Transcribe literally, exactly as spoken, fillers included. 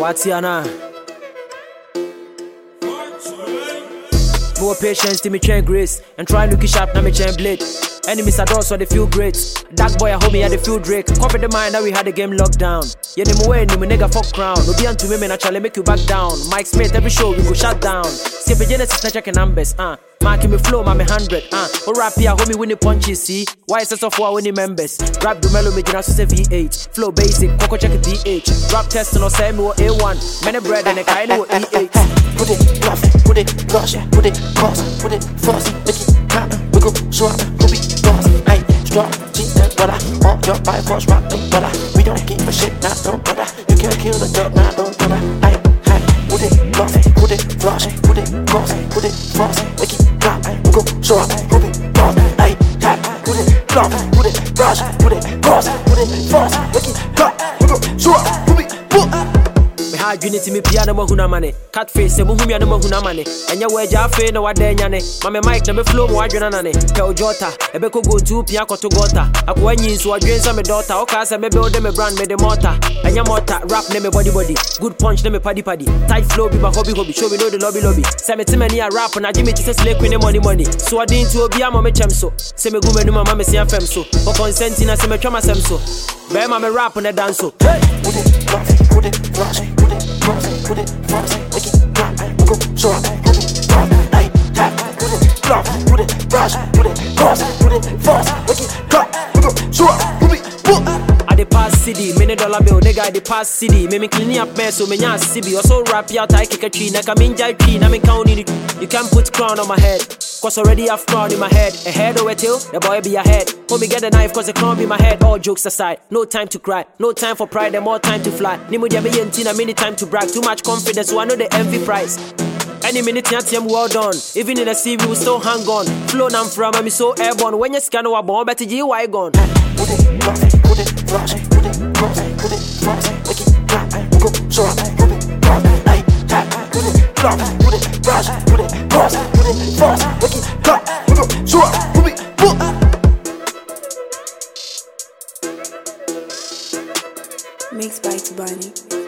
Watiana. More patience to me chain grace and try looking sharp na me chain blade. Enemies are doors so they feel great. Dark boy at home had the feel Drake. Cover the mind that we had the game locked down. Yeah, them way no me nigga fuck crown. No be unto women actually make you back down. Mike Smith every show we go shut down. Skip a Genesis na checking numbers. Uh, marking me flow my me hundred. Uh, or rap here homie winning punches. See why is so far winning members? Rap do mellow me just say V eight. Flow basic, Coco check D H. Rap test no say me A one. Many bread and a kind of E eight. Put it bluff, put it rush, put it cross, put it force, make it happen. We go show up, go be boss. Hey, strong, cheat that brother. All your body force rock the brother. We don't give a shit, nah, don't brother. You can't kill the dirt, nah, don't brother. Hey, hey, put it bluff, put it rush, put it cross, put it force, make it drop. We go show up, go be boss. Hey, hey, put it bluff, put it rush, put it cross, put it force, make it drop. We go show up, go be boss. Hard unity me piano mo huna mane. Cat face se mo humia no mo huna mane. Enya weja afe na wade nyane. Mame mic na me flow mo adwena nane. Tell Jota, ebe ko go to pia ko to gota. Akwa nyin so adwensa me daughter. O ka se me build me brand me the mortar. Enya mortar rap ne me body body. Good punch ne me paddy paddy. Tight flow be my hobby hobby. Show me know the lobby lobby. Se me timani a rap na Jimmy ti se slay queen money money. So I didn't to obi am me chem so. Se me gume no mama me se afem so. For consent na se me twa masem so. Be ma me rap na dance so. Hey, put it rock, put it rush, put it cross, put it force, make it drop. We go show up, put it drop. Hey, tap, put it bluff, put it rush, put it cross, put it force, make it drop. We go show up, put it book. I the pass city, many dollar bill, nigga I the pass city. Me me clean up mess, so me nya C B. Also rap out, I kick a tree, nigga me enjoy tree, na me counting it. You can't put crown on my head, cause already have crown in my head. A head over tail, the boy be ahead. Homie get a knife, cause the crown be my head. All jokes aside, no time to cry, no time for pride, and more time to fly. Nimu dia me yentina, many time to brag. Too much confidence, so I know the envy price. Any minute I'm well done. Even in the sea we will still hang on. Flow nam from me so airborne. When you scan our bomb, better G Y gone. Put it rock, put it rush, put it cross, put it force, make it drop. We go show up, put it cross, hey, tap, put it bluff, put it rush, put it cross, put it force, make it drop. We go show up, put it book. Mixed by Tubani.